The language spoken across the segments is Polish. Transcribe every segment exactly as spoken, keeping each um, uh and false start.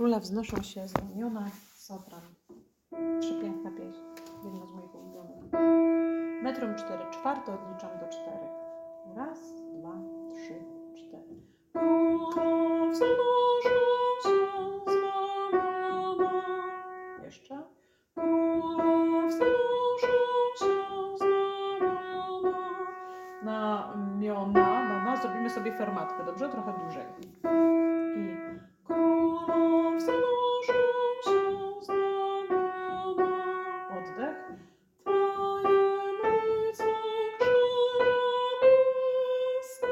króla wznoszą się z ramiona sopran. Przepiękna pieśń, jedna z moich ulubionych. Metrum cztery czwarte odliczam do czterech. Raz, dwa, trzy, cztery. Króla wznoszą się z ramiona. Jeszcze. Króla wznoszą się z ramiona. Na miona, na nas zrobimy sobie fermatkę, dobrze? Trochę dłużej. I króla wznoszą się z ramiona. Oddech. Tajemnica krzyża błyska.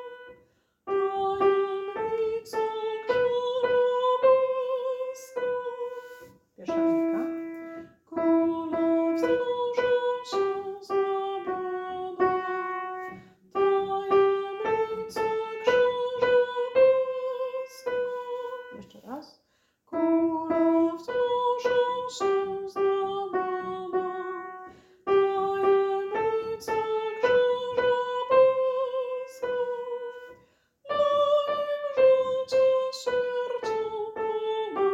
Tajemnica krzyża błyska. Pierwsza linijka. Króla wznoszą się z ramiona. Tajemnica krzyża błyska. Jeszcze raz. Króla wznoszą się z ramiona. Tajemnica krzyża błyska. Dla nim życie śmiercią kona.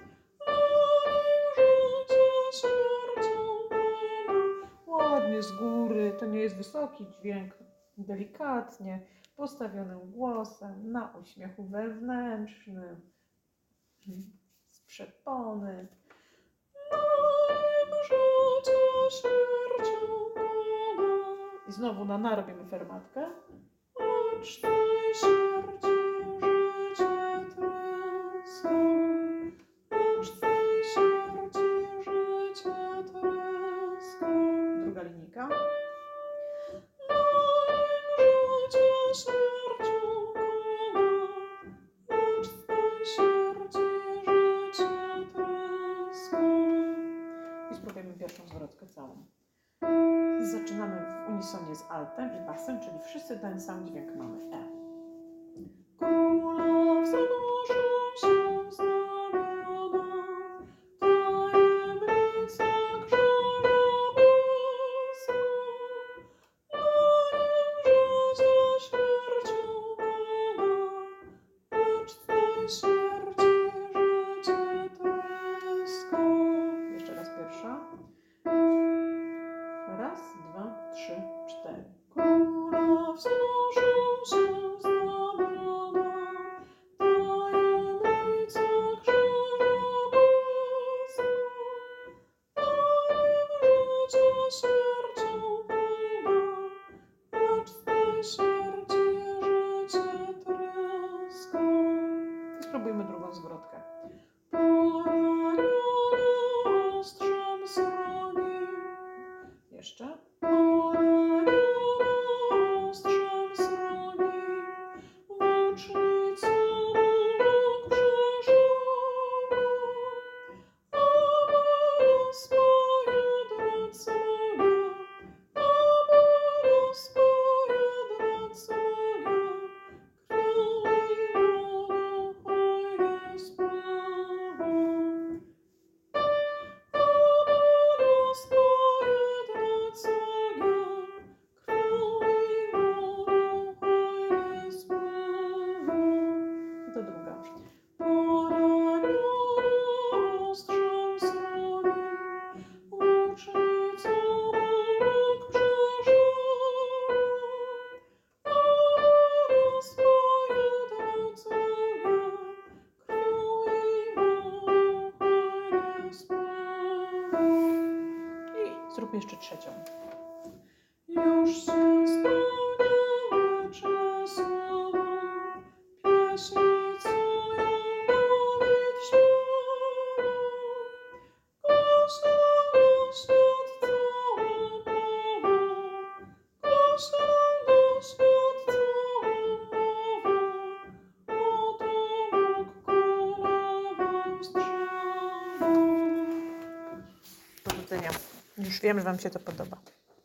Dla nim życie śmiercią kona. Ładnie z góry, to nie jest wysoki dźwięk, delikatnie postawionym głosem na uśmiechu wewnętrznym, z przepony. Na nim życie śmiercią kona. I znowu na na robimy fermatkę. Lecz tej śmierci życie tryska. Lecz tej śmierci życie tryska. Druga linijka. Na nim życie śmiercią kona. Lecz z tej śmierci życie tryska. I spróbujemy pierwszą zwrotkę całą. Zaczynamy w unisonie z altem i basem, czyli wszyscy ten sam dźwięk mamy. E. Króla wznoszą się z ramiona. Tajemnica krzyża błyska. Dla nim życie śmiercią kona. Lecz z tej śmierci życie tryska. Jeszcze raz pierwsza. Raz, dwa, trzy, cztery. Króla wznoszą się z ramiona. Tajemnica krzyża błyska. Dla nim życie śmiercią kona. Lecz z tej śmierci życie tryska. I spróbujmy drugą zwrotkę. Poraniona ostrzem sroni. Jeszcze. Poraniona ostrzem sroni. Łucznicą krzyżową. Amara swoje drodze moja. Amara swoje drodze moja. Krwią i wodą hojnie spławą. Amara swoje drodze moja. Krwią i wodą hojnie spławą. I to druga. Poraniona ostrzem sroni. Łucznicą krzyżową. Amara swoje drodze moja. Krwią i wodą hojnie spławą. I zróbmy jeszcze trzecią. Już się spełniały czas słowa. Pieśni, co ją modlić śpiewa. Głośno świat cały prawo. Głośno świat cały prawo. Oto Bóg królową strzałą. Powodzenia. Już wiem, że wam się to podoba.